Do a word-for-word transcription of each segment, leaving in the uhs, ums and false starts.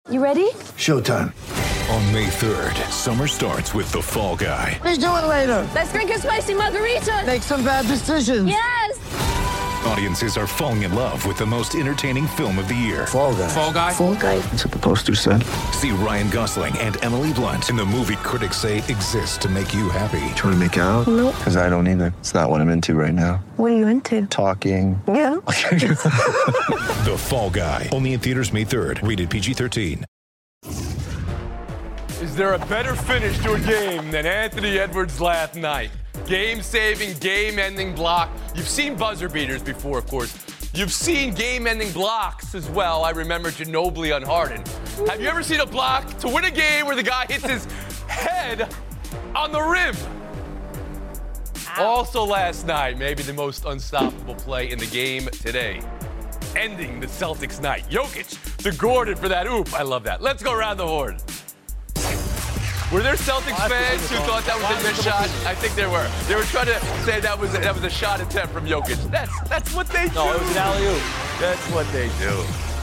You ready? Showtime. On May third, summer starts with The Fall Guy. Let's do it later. Let's drink a spicy margarita. Make some bad decisions. Yes! Audiences are falling in love with the most entertaining film of the year. Fall Guy. Fall Guy. Fall Guy. That's what the poster said. See Ryan Gosling and Emily Blunt in the movie critics say exists to make you happy. Trying to make it out? Nope. Because I don't either. It's not what I'm into right now. What are you into? Talking. Yeah. The Fall Guy. Only in theaters May third. Rated P G thirteen. Is there a better finish to a game than Anthony Edwards last night? Game-saving, game-ending block. You've seen buzzer beaters before, of course. You've seen game-ending blocks as well. I remember Ginobili on Harden. Have you ever seen a block to win a game where the guy hits his head on the rim? Ow. Also last night, maybe the most unstoppable play in the game today. Ending the Celtics night. Jokic to Gordon for that oop. I love that. Let's go around the horn. Were there Celtics fans who thought that was a missed shot? I think there were. They were trying to say that was a, that was a shot attempt from Jokic. That's that's what they do. No, it was an alley-oop. That's what they do.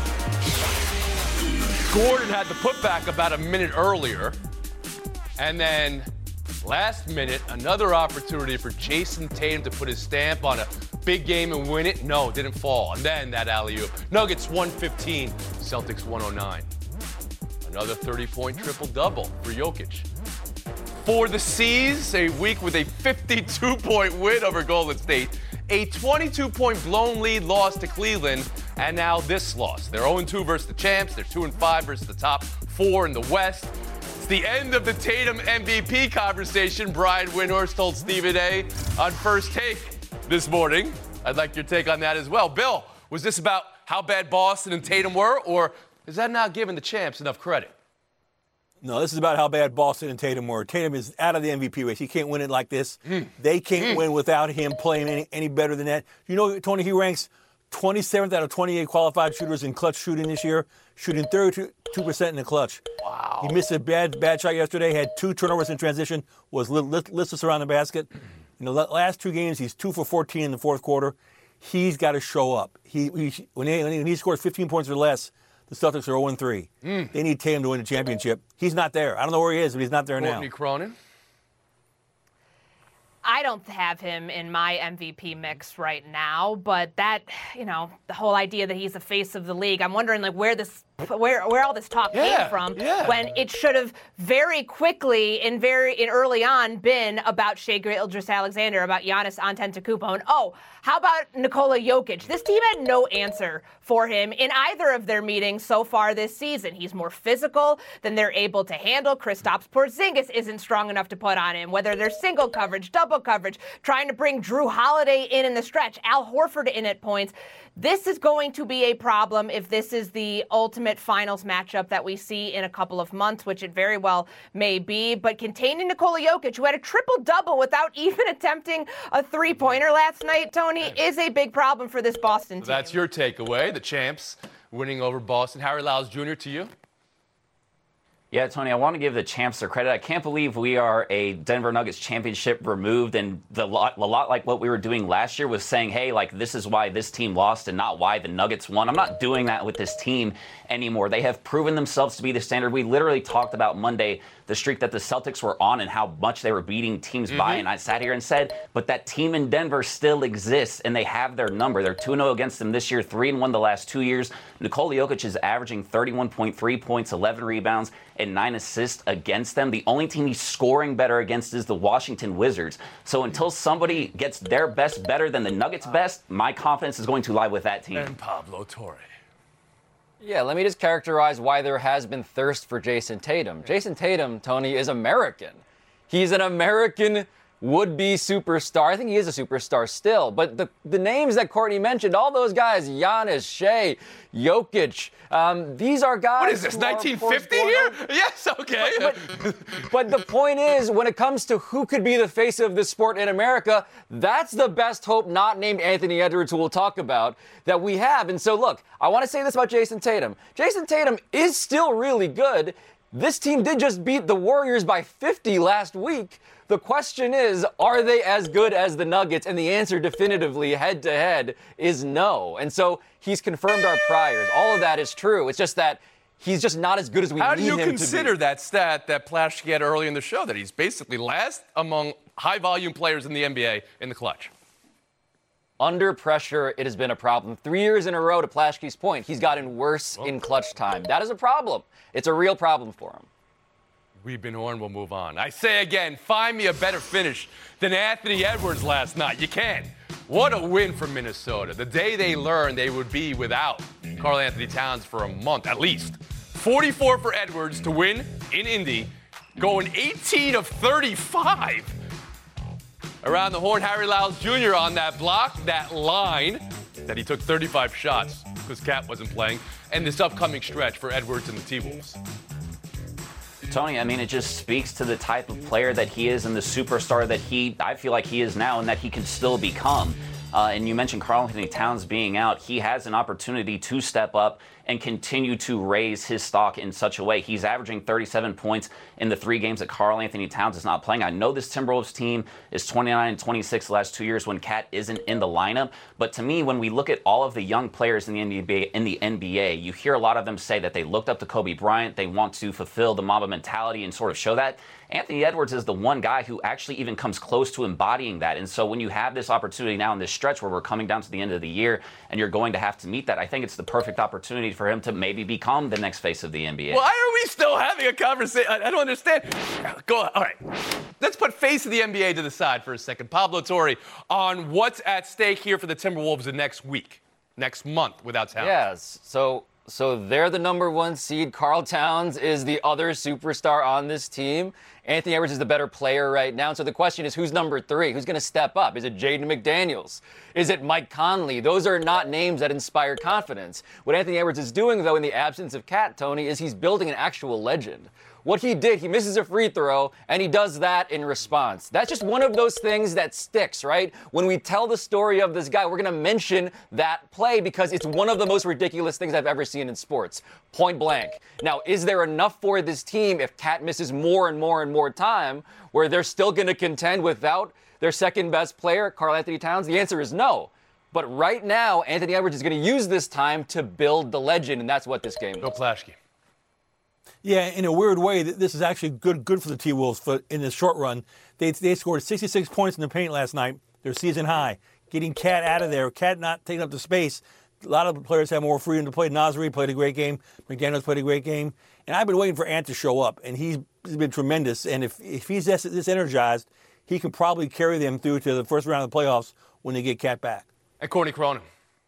Gordon had the putback about a minute earlier, and then last minute, another opportunity for Jason Tatum to put his stamp on a big game and win it. No, didn't fall. And then that alley-oop. Nuggets one fifteen, Celtics one oh nine. Another thirty-point triple-double for Jokic. For the C's, a week with a fifty-two point win over Golden State, a twenty-two point blown lead loss to Cleveland, and now this loss. They're oh and two versus the champs. They're two and five versus the top four in the West. It's the end of the Tatum M V P conversation. Brian Windhorst told Stephen A. on First Take this morning. I'd like your take on that as well. Bill, was this about how bad Boston and Tatum were, or is that not giving the champs enough credit? No, this is about how bad Boston and Tatum were. Tatum is out of the M V P race. He can't win it like this. Mm. They can't mm. win without him playing any, any better than that. You know, Tony, he ranks twenty-seventh out of twenty-eight qualified shooters in clutch shooting this year, shooting thirty-two percent in the clutch. Wow. He missed a bad bad shot yesterday, had two turnovers in transition, was listless around the basket. In the last two games, he's two for fourteen in the fourth quarter. He's got to show up. He, he when, he when he scores fifteen points or less, the Celtics are oh and three. Mm. They need Tatum to win the championship. He's not there. I don't know where he is, but he's not there Courtney now. Courtney Cronin? I don't have him in my M V P mix right now, but that, you know, the whole idea that he's the face of the league, I'm wondering, like, where this, where where all this talk yeah, came from yeah. when it should have very quickly and very and early on been about Shai Gilgeous-Alexander, about Giannis Antetokounmpo, and oh, how about Nikola Jokic? This team had no answer for him in either of their meetings so far this season. He's more physical than they're able to handle. Kristaps Porzingis isn't strong enough to put on him, whether they're single coverage, double coverage, trying to bring Drew Holiday in in the stretch, Al Horford in at points. This is going to be a problem if this is the ultimate finals matchup that we see in a couple of months, which it very well may be. But containing Nikola Jokic, who had a triple-double without even attempting a three-pointer last night, Tony, is a big problem for this Boston team. So that's your takeaway, the champs winning over Boston. Harry Lyles Junior, to you. Yeah, Tony, I want to give the champs their credit. I can't believe we are a Denver Nuggets championship removed, and the lot, a lot like what we were doing last year was saying, hey, like, this is why this team lost and not why the Nuggets won. I'm not doing that with this team anymore. They have proven themselves to be the standard. We literally talked about Monday the streak that the Celtics were on and how much they were beating teams mm-hmm. by, and I sat here and said, but that team in Denver still exists, and they have their number. They're two and oh against them this year, three and one the last two years. Nikola Jokic is averaging thirty-one point three points, eleven rebounds, and nine assists against them. The only team he's scoring better against is the Washington Wizards. So until somebody gets their best better than the Nuggets' best, my confidence is going to lie with that team. And Pablo Torre. Yeah, let me just characterize why there has been thirst for Jason Tatum. Jason Tatum, Tony, is American. He's an American would-be superstar. I think he is a superstar still. But the, the names that Courtney mentioned, all those guys, Giannis, Shai, Jokic, um, these are guys... What is this, nineteen fifty here? Yes, okay. But, but, but the point is, when it comes to who could be the face of this sport in America, that's the best hope not named Anthony Edwards, who we'll talk about, that we have. And so, look, I want to say this about Jason Tatum. Jason Tatum is still really good. This team did just beat the Warriors by fifty last week. The question is, are they as good as the Nuggets? And the answer definitively, head-to-head, is no. And so he's confirmed our priors. All of that is true. It's just that he's just not as good as we How need do you him to be. consider that stat that Plaschke had early in the show, that he's basically last among high-volume players in the N B A in the clutch? Under pressure, it has been a problem. Three years in a row, to Plaschke's point, he's gotten worse in clutch time. That is a problem. It's a real problem for him. We've been on, we'll move on. I say again, find me a better finish than Anthony Edwards last night. You can't. What a win for Minnesota. The day they learned they would be without Karl Anthony Towns for a month, at least. forty-four for Edwards to win in Indy, going eighteen of thirty-five. Around the horn, Harry Lyles Junior on that block, that line, that he took thirty-five shots because Cat wasn't playing, and this upcoming stretch for Edwards and the T-Wolves. Tony, I mean, it just speaks to the type of player that he is and the superstar that he, I feel like he is now and that he can still become. Uh, and you mentioned Karl Anthony Towns being out. He has an opportunity to step up and continue to raise his stock in such a way. He's averaging thirty-seven points in the three games that Karl Anthony Towns is not playing. I know this Timberwolves team is twenty-nine and twenty-six the last two years when Cat isn't in the lineup. But to me, when we look at all of the young players in the N B A, in the N B A, you hear a lot of them say that they looked up to Kobe Bryant. They want to fulfill the Mamba mentality and sort of show that. Anthony Edwards is the one guy who actually even comes close to embodying that. And so when you have this opportunity now in this stretch where we're coming down to the end of the year and you're going to have to meet that, I think it's the perfect opportunity for him to maybe become the next face of the N B A. Why are we still having a conversation? I, I don't understand. Go on. All right. Let's put face of the N B A to the side for a second. Pablo Torre on what's at stake here for the Timberwolves the next week, next month without Towns. Yes. So so they're the number one seed. Karl Towns is the other superstar on this team. Anthony Edwards is the better player right now. So the question is, who's number three? Who's going to step up? Is it Jaden McDaniels? Is it Mike Conley? Those are not names that inspire confidence. What Anthony Edwards is doing, though, in the absence of Cat, Tony, is he's building an actual legend. What he did, he misses a free throw, and he does that in response. That's just one of those things that sticks, right? When we tell the story of this guy, we're going to mention that play because it's one of the most ridiculous things I've ever seen in sports. Point blank. Now, is there enough for this team if Cat misses more and more and more time where they're still going to contend without their second best player, Karl Anthony Towns? The answer is no. But right now, Anthony Edwards is going to use this time to build the legend, and that's what this game is. Bill Plaschke. Yeah, in a weird way, this is actually good good for the T-Wolves for, in the short run. They they scored sixty-six points in the paint last night, their season high. Getting Cat out of there, Cat not taking up the space. A lot of the players have more freedom to play. Naz Reid played a great game. McDaniels played a great game. And I've been waiting for Ant to show up, and he's been tremendous. And if, if he's this, this energized, he can probably carry them through to the first round of the playoffs when they get Cat back. And Courtney Cronin.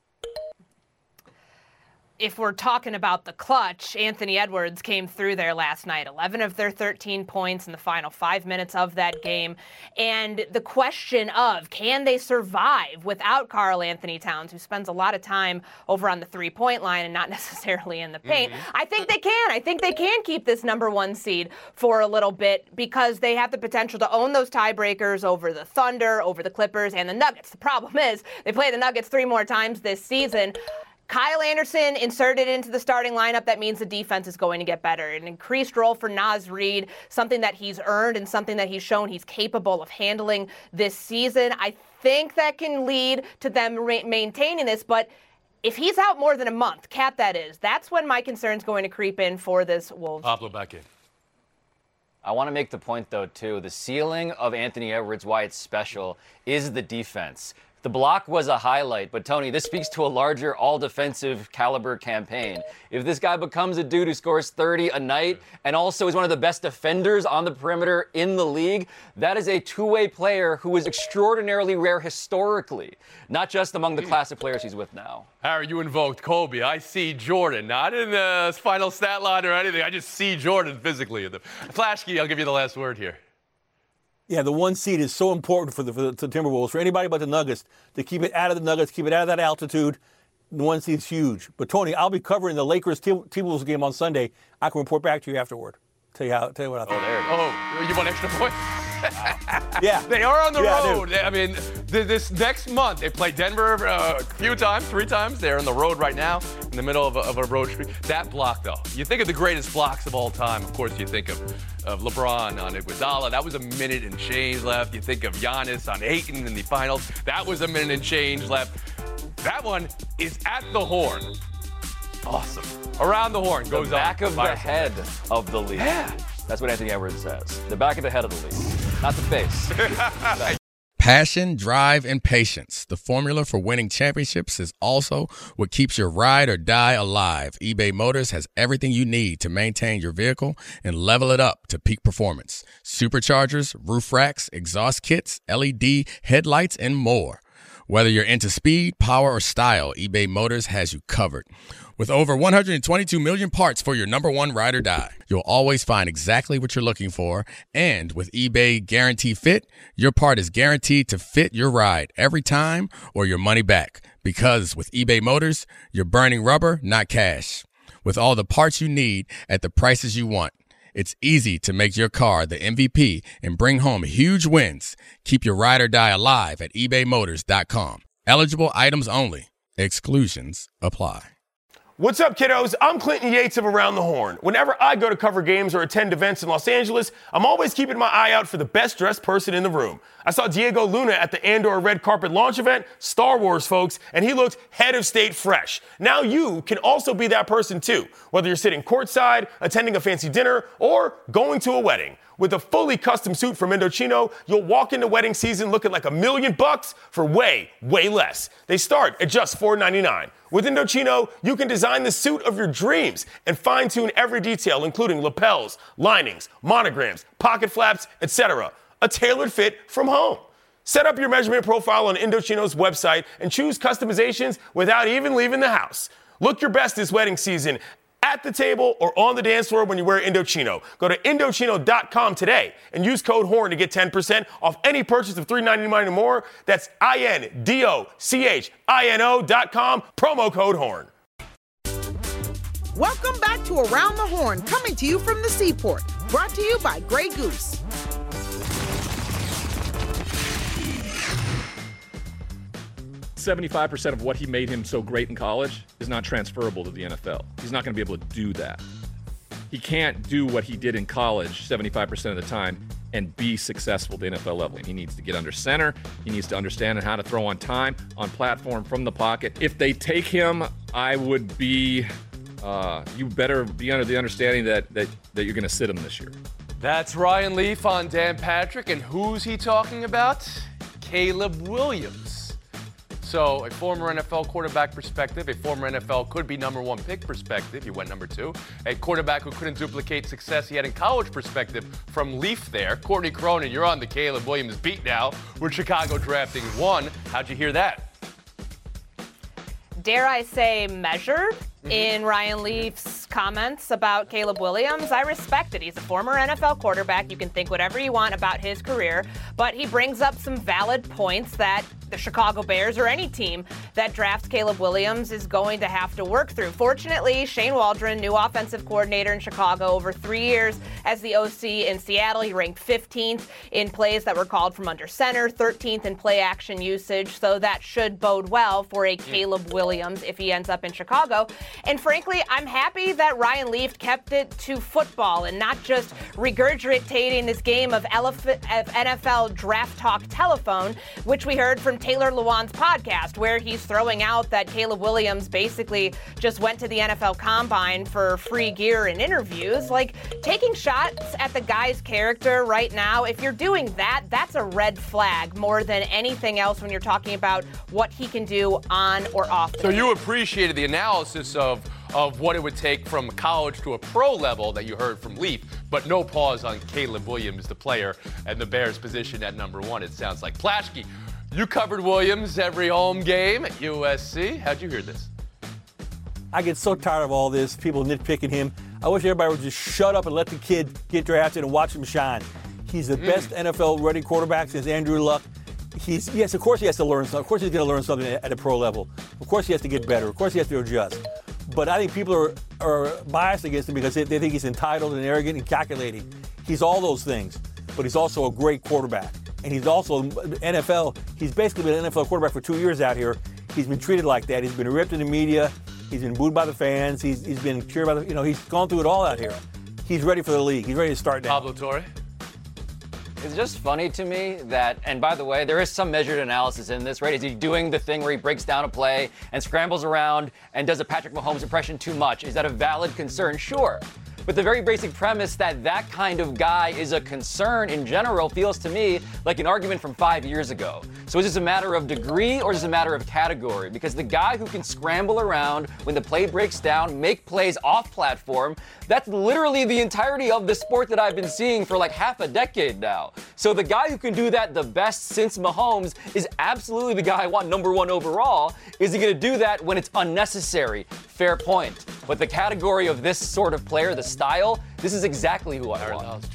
If we're talking about the clutch, Anthony Edwards came through there last night. eleven of their thirteen points in the final five minutes of that game. And the question of, can they survive without Karl Anthony Towns, who spends a lot of time over on the three-point line and not necessarily in the paint? Mm-hmm. I think they can. I think they can keep this number one seed for a little bit because they have the potential to own those tiebreakers over the Thunder, over the Clippers, and the Nuggets. The problem is they play the Nuggets three more times this season. Kyle Anderson inserted into the starting lineup. That means the defense is going to get better. An increased role for Naz Reid, something that he's earned and something that he's shown he's capable of handling this season. I think that can lead to them re- maintaining this, but if he's out more than a month, Cat that is, that's when my concern's going to creep in for this Wolves. Pablo back in. I want to make the point, though, too. The ceiling of Anthony Edwards, why it's special, is the defense. The block was a highlight, but Tony, this speaks to a larger all-defensive caliber campaign. If this guy becomes a dude who scores thirty a night and also is one of the best defenders on the perimeter in the league, that is a two-way player who is extraordinarily rare historically, not just among the class of players he's with now. Harry, you invoked Kobe. I see Jordan, not in the final stat line or anything. I just see Jordan physically. Plaschke, I'll give you the last word here. Yeah, the one seed is so important for the, for the, for the Timberwolves, for anybody but the Nuggets, to keep it out of the Nuggets, keep it out of that altitude. The one seed's huge. But, Tony, I'll be covering the Lakers Timberwolves game on Sunday. I can report back to you afterward. Tell you how. Tell you what I think. Oh, there. Oh, you want extra points? Yeah. They are on the yeah, road. I, I mean, th- this next month, they play Denver uh, a few times, three times. They're on the road right now, in the middle of a, of a road streak. That block, though. You think of the greatest blocks of all time. Of course, you think of, of LeBron on Iguodala. That was a minute and change left. You think of Giannis on Ayton in the finals. That was a minute and change left. That one is at the horn. Awesome. Around the horn goes the back on. of the head of the league. Yeah. That's what Anthony Edwards says. The back of the head of the league, not the face. Passion, drive, and patience. The formula for winning championships is also what keeps your ride or die alive. eBay Motors has everything you need to maintain your vehicle and level it up to peak performance. Superchargers, roof racks, exhaust kits, L E D headlights, and more. Whether you're into speed, power, or style, eBay Motors has you covered. With over one hundred twenty-two million parts for your number one ride or die, you'll always find exactly what you're looking for. And with eBay Guarantee Fit, your part is guaranteed to fit your ride every time or your money back. Because with eBay Motors, you're burning rubber, not cash. With all the parts you need at the prices you want, it's easy to make your car the M V P and bring home huge wins. Keep your ride or die alive at ebay motors dot com. Eligible items only. Exclusions apply. What's up, kiddos? I'm Clinton Yates of Around the Horn. Whenever I go to cover games or attend events in Los Angeles, I'm always keeping my eye out for the best-dressed person in the room. I saw Diego Luna at the Andor Red Carpet launch event, Star Wars, folks, and he looked head of state fresh. Now you can also be that person, too, whether you're sitting courtside, attending a fancy dinner, or going to a wedding. With a fully custom suit from Indochino, you'll walk into wedding season looking like a million bucks for way, way less. They start at just four ninety-nine. With Indochino, you can design the suit of your dreams and fine-tune every detail, including lapels, linings, monograms, pocket flaps, et cetera. A tailored fit from home. Set up your measurement profile on Indochino's website and choose customizations without even leaving the house. Look your best this wedding season at the table or on the dance floor when you wear Indochino. Go to Indochino dot com today and use code HORN to get ten percent off any purchase of three ninety-nine or more. That's I N D O C H I N O dot com, promo code HORN. Welcome back to Around the Horn, coming to you from the Seaport. Brought to you by Grey Goose. seventy-five percent of what he made him so great in college is not transferable to the N F L. He's not going to be able to do that. He can't do what he did in college seventy-five percent of the time and be successful at the N F L level. He needs to get under center. He needs to understand how to throw on time, on platform, from the pocket. If they take him, I would be, uh, you better be under the understanding that, that, that you're going to sit him this year. That's Ryan Leaf on Dan Patrick. And who's he talking about? Caleb Williams. So a former N F L quarterback perspective, a former N F L could-be number one pick perspective, he went number two. A quarterback who couldn't duplicate success he had in college perspective from Leaf there. Courtney Cronin, you're on the Caleb Williams beat now. We're Chicago drafting one. How'd you hear that? Dare I say measured mm-hmm. in Ryan Leaf's comments about Caleb Williams. I respect it. He's a former N F L quarterback. You can think whatever you want about his career, but he brings up some valid points that the Chicago Bears or any team that drafts Caleb Williams is going to have to work through. Fortunately, Shane Waldron, new offensive coordinator in Chicago, over three years as the O C in Seattle, he ranked fifteenth in plays that were called from under center, thirteenth in play action usage, so that should bode well for a Caleb Williams if he ends up in Chicago. And frankly, I'm happy that Ryan Leaf kept it to football and not just regurgitating this game of N F L draft talk telephone, which we heard from Taylor Lewan's podcast, where he's throwing out that Caleb Williams basically just went to the N F L Combine for free gear and interviews. Like, taking shots at the guy's character right now, if you're doing that, that's a red flag more than anything else when you're talking about what he can do on or off the So field. you appreciated the analysis of of what it would take from college to a pro level that you heard from Leaf, but no pause on Caleb Williams, the player, and the Bears' position at number one, it sounds like. Plashke, you covered Williams every home game at U S C. How'd you hear this? I get so tired of all this, people nitpicking him. I wish everybody would just shut up and let the kid get drafted and watch him shine. He's the mm. best N F L-ready quarterback since Andrew Luck. He's, yes, of course he has to learn something. Of course he's going to learn something at a pro level. Of course he has to get better. Of course he has to adjust. But I think people are, are biased against him because they, they think he's entitled and arrogant and calculating. He's all those things, but he's also a great quarterback. And he's also N F L. He's basically been an N F L quarterback for two years out here. He's been treated like that. He's been ripped in the media. He's been booed by the fans. He's, he's been cheered by the, you know, he's gone through it all out here. He's ready for the league. He's ready to start now. Pablo Torre? It's just funny to me that, and by the way, there is some measured analysis in this, right? Is he doing the thing where he breaks down a play and scrambles around and does a Patrick Mahomes impression too much? Is that a valid concern? Sure. But the very basic premise that that kind of guy is a concern in general feels to me like an argument from five years ago. So is this a matter of degree or is this a matter of category? Because the guy who can scramble around when the play breaks down, make plays off platform, that's literally the entirety of the sport that I've been seeing for like half a decade now. So the guy who can do that the best since Mahomes is absolutely the guy I want number one overall. Is he going to do that when it's unnecessary? Fair point. But the category of this sort of player, the style, this is exactly who I want.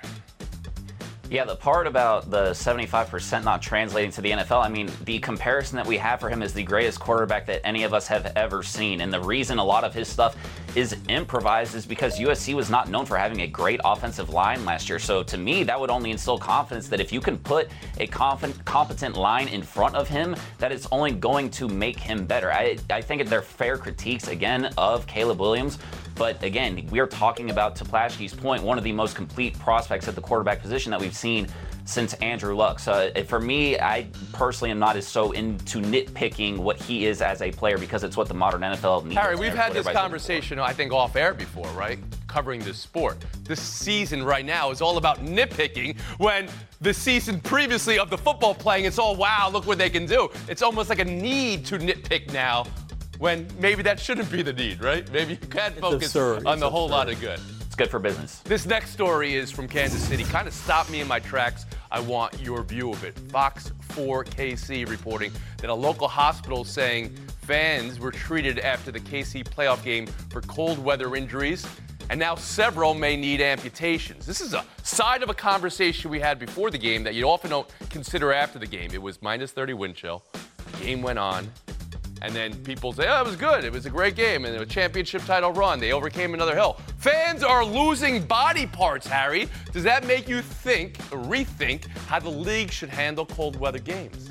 Yeah, the part about the seventy-five percent not translating to the N F L, I mean, the comparison that we have for him is the greatest quarterback that any of us have ever seen. And the reason a lot of his stuff is improvised is because U S C was not known for having a great offensive line last year. So to me, that would only instill confidence that if you can put a confident, competent line in front of him, that it's only going to make him better. I, I think they're fair critiques, again, of Caleb Williams. But again, we're talking about, to Plaschke's point, one of the most complete prospects at the quarterback position that we've seen since Andrew Luck. So for me, I personally am not as so into nitpicking what he is as a player because it's what the modern N F L needs. Harry, we've had this conversation, I think, off air before, right? Covering this sport. This season right now is all about nitpicking when the season previously of the football playing, it's all, wow, look what they can do. It's almost like a need to nitpick now when maybe that shouldn't be the need, right? Maybe you can focus absurd. on It's the whole absurd. lot of good. It's good for business. This next story is from Kansas City. Kind of stopped me in my tracks. I want your view of it. Fox four K C reporting that a local hospital is saying fans were treated after the K C playoff game for cold weather injuries, and now several may need amputations. This is a side of a conversation we had before the game that you often don't consider after the game. It was minus thirty wind chill. The game went on. And then people say, oh, it was good. It was a great game. And a championship title run. They overcame another hill. Fans are losing body parts, Harry. Does that make you think, or rethink, how the league should handle cold weather games?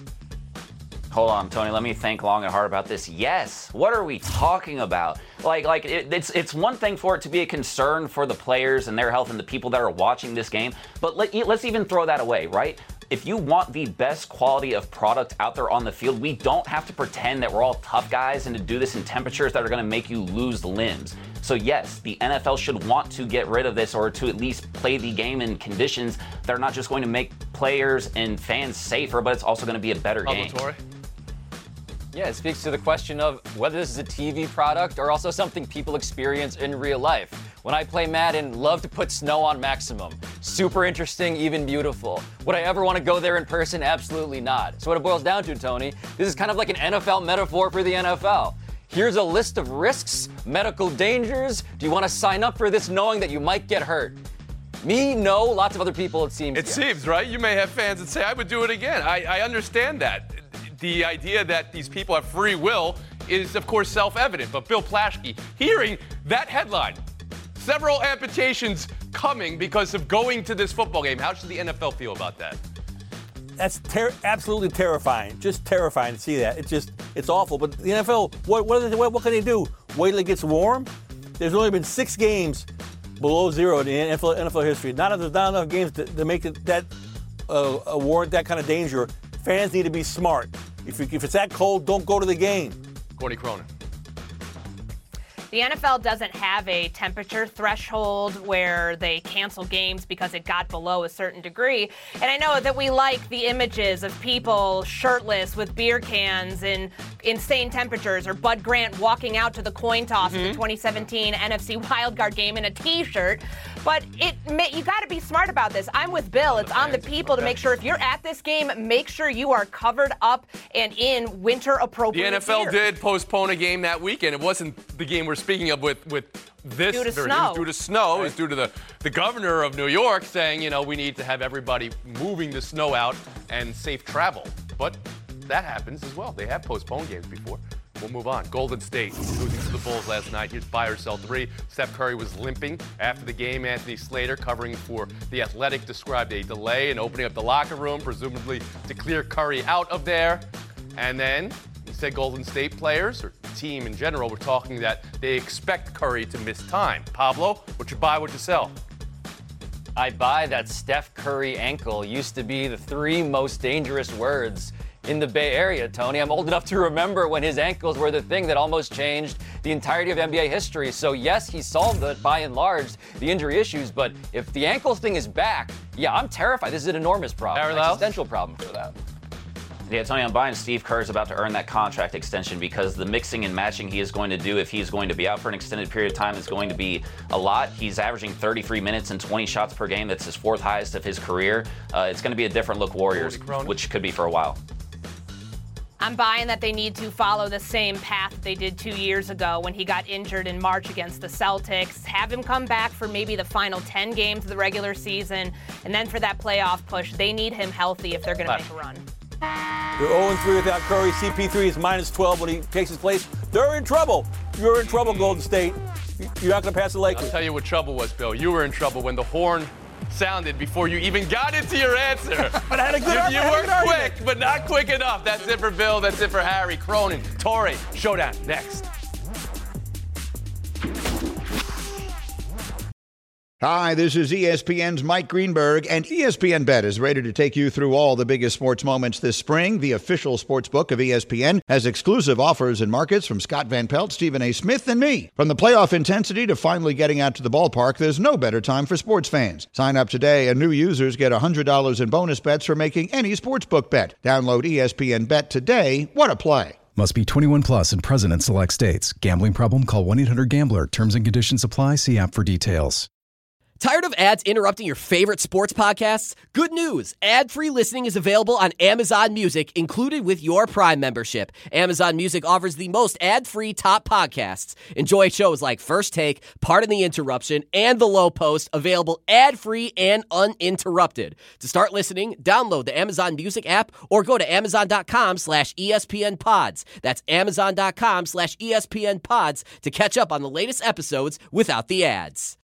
Hold on, Tony. Let me think long and hard about this. Yes. What are we talking about? Like, like it, it's it's one thing for it to be a concern for the players and their health and the people that are watching this game. But let, let's even throw that away, right? If you want the best quality of product out there on the field, we don't have to pretend that we're all tough guys and to do this in temperatures that are going to make you lose limbs. So yes, the N F L should want to get rid of this or to at least play the game in conditions that are not just going to make players and fans safer, but it's also going to be a better game. Yeah, it speaks to the question of whether this is a T V product or also something people experience in real life. When I play Madden, love to put snow on maximum. Super interesting, even beautiful. Would I ever want to go there in person? Absolutely not. So what it boils down to, Tony, this is kind of like an N F L metaphor for the N F L. Here's a list of risks, medical dangers. Do you want to sign up for this knowing that you might get hurt? Me, no. Lots of other people, it seems. It yes. seems, right? You may have fans that say, I would do it again. I, I understand that. The idea that these people have free will is, of course, self-evident. But Bill Plaschke, hearing that headline, several amputations coming because of going to this football game, how should the N F L feel about that? That's ter- absolutely terrifying. Just terrifying to see that. It's just, it's awful. But the N F L, what what, they, what, what can they do? Wait till it gets warm? There's only been six games below zero in the N F L, N F L history. Not, there's not enough games to, to make it that uh, warrant that kind of danger. Fans need to be smart. If, you, if it's that cold, don't go to the game. Courtney Cronin. The N F L doesn't have a temperature threshold where they cancel games because it got below a certain degree. And I know that we like the images of people shirtless with beer cans in insane temperatures, or Bud Grant walking out to the coin toss mm-hmm. of the twenty seventeen N F C wildcard game in a T-shirt. But it you got to be smart about this. I'm with Bill. It's on the people to make sure if you're at this game, make sure you are covered up and in winter appropriate The N F L gear. did postpone a game that weekend. It wasn't the game we're speaking of with, with this Due to version. snow. It was due to snow. Right. It was due to the, the governor of New York saying, you know, we need to have everybody moving the snow out and safe travel. But that happens as well. They have postponed games before. We'll move on. Golden State losing to the Bulls last night. Here's buy or sell three. Steph Curry was limping after the game. Anthony Slater, covering for The Athletic, described a delay in opening up the locker room, presumably to clear Curry out of there. And then he said Golden State players, or team in general, were talking that they expect Curry to miss time. Pablo, what you buy, what you sell? I buy that Steph Curry ankle used to be the three most dangerous words in the Bay Area, Tony. I'm old enough to remember when his ankles were the thing that almost changed the entirety of N B A history. So yes, he solved it by and large, the injury issues, but if the ankles thing is back, yeah, I'm terrified. This is an enormous problem, an existential problem for that. Yeah, Tony, I'm buying Steve Kerr is about to earn that contract extension because the mixing and matching he is going to do if he's going to be out for an extended period of time is going to be a lot. He's averaging thirty-three minutes and twenty shots per game. That's his fourth highest of his career. Uh, it's going to be a different look Warriors, which could be for a while. I'm buying that they need to follow the same path that they did two years ago when he got injured in March against the Celtics. Have him come back for maybe the final ten games of the regular season, and then for that playoff push, they need him healthy if they're going to make a run. They're oh and three without Curry. C P three is minus twelve when he takes his place. They're in trouble. You're in trouble, Golden State. You're not going to pass the Lakers. I'll tell you what trouble was, Bill. You were in trouble when the horn sounded before you even got into your answer. But I had a good You, you were quick, but not quick enough. That's it for Bill. That's it for Harry. Cronin, Torrey, Showdown next. Hi, this is E S P N's Mike Greenberg, and E S P N Bet is ready to take you through all the biggest sports moments this spring. The official sports book of E S P N has exclusive offers and markets from Scott Van Pelt, Stephen A. Smith, and me. From the playoff intensity to finally getting out to the ballpark, there's no better time for sports fans. Sign up today, and new users get one hundred dollars in bonus bets for making any sportsbook bet. Download E S P N Bet today. What a play. Must be twenty-one plus and present in select states. Gambling problem? Call one eight hundred gambler. Terms and conditions apply. See app for details. Tired of ads interrupting your favorite sports podcasts? Good news. Ad-free listening is available on Amazon Music, included with your Prime membership. Amazon Music offers the most ad-free top podcasts. Enjoy shows like First Take, Pardon the Interruption, and The Low Post, available ad-free and uninterrupted. To start listening, download the Amazon Music app or go to amazon.com slash ESPN pods. That's amazon.com slash ESPN pods to catch up on the latest episodes without the ads.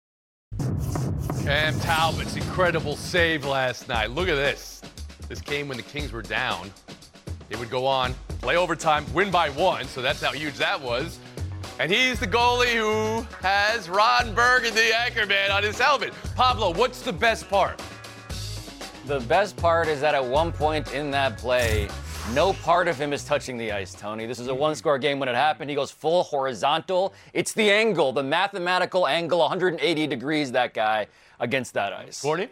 Cam Talbot's incredible save last night. Look at this. This came when the Kings were down. They would go on, play overtime, win by one, so that's how huge that was. And he's the goalie who has Ron Burgundy, the anchor man, on his helmet. Pablo, what's the best part? The best part is that at one point in that play, no part of him is touching the ice, Tony. This is a one-score game when it happened. He goes full horizontal. It's the angle, the mathematical angle, one hundred eighty degrees, that guy, against that ice. Courtney?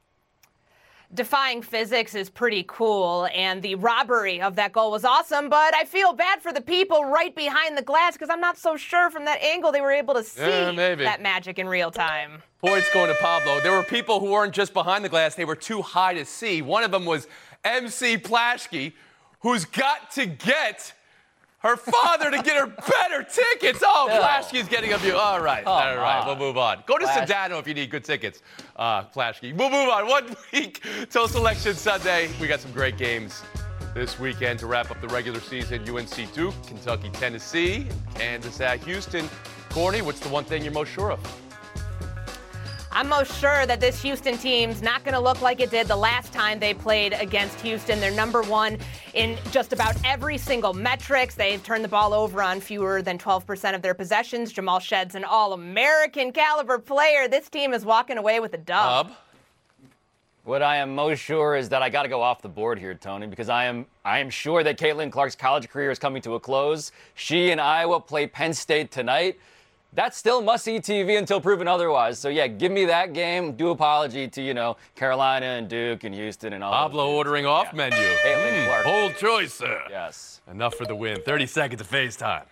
Defying physics is pretty cool, and the robbery of that goal was awesome, but I feel bad for the people right behind the glass because I'm not so sure from that angle they were able to see Yeah, maybe. that magic in real time. Points going to Pablo. There were people who weren't just behind the glass. They were too high to see. One of them was M C Plashke, who's got to get her father to get her better tickets. Oh, No. Plashke's getting a view. All right, Oh, all right, my. we'll move on. Go to Plash- Sedano if you need good tickets, uh, Plashke. We'll move on. One week till Selection Sunday. We got some great games this weekend to wrap up the regular season. U N C Duke, Kentucky, Tennessee, Kansas at Houston. Courtney, what's the one thing you're most sure of? I'm most sure that this Houston team's not going to look like it did the last time they played against Houston. They're number one in just about every single metrics. They've turned the ball over on fewer than twelve percent of their possessions. Jamal Shedd's an all-American caliber player. This team is walking away with a dub. Bob? What I am most sure is that I got to go off the board here, Tony, because I am I am sure that Caitlin Clark's college career is coming to a close. She and Iowa play Penn State tonight. That's still must-see T V until proven otherwise. So, yeah, give me that game. Do apology to, you know, Carolina and Duke and Houston and all Pablo those ordering off yeah. menu. Caitlin Mm, Clark. bold choice, sir. Yes. Enough for the win. thirty seconds of FaceTime.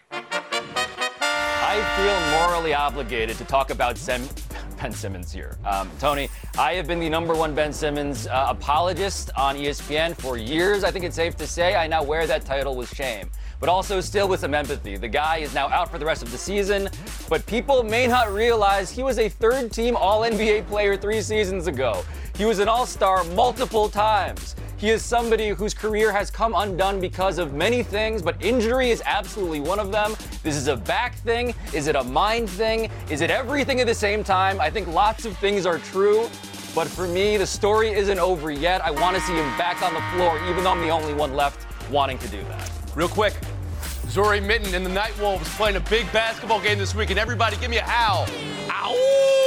I feel morally obligated to talk about Sem- Ben Simmons here. Um, Tony, I have been the number one Ben Simmons uh, apologist on E S P N for years. I think it's safe to say I now wear that title with shame, but also still with some empathy. The guy is now out for the rest of the season, but people may not realize he was a third-team All N B A player three seasons ago. He was an All-Star multiple times. He is somebody whose career has come undone because of many things, but injury is absolutely one of them. This is a back thing. Is it a mind thing? Is it everything at the same time? I think lots of things are true, but for me, the story isn't over yet. I want to see him back on the floor, even though I'm the only one left wanting to do that. Real quick, Zuri Mitten and the Nightwolves playing a big basketball game this week, and everybody give me a howl. Ow!